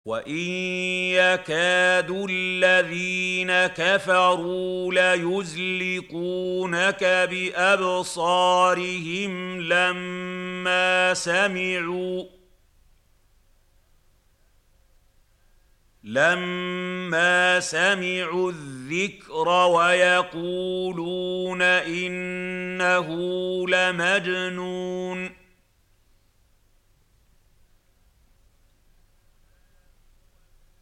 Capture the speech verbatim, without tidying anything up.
وَإِن يَكَادُ الَّذِينَ كَفَرُوا لَيُزْلِقُونَكَ بِأَبْصَارِهِمْ لَمَّا سَمِعُوا لَمَّا سَمِعُوا الذِّكْرَ وَيَقُولُونَ إِنَّهُ لَمَجْنُونٌ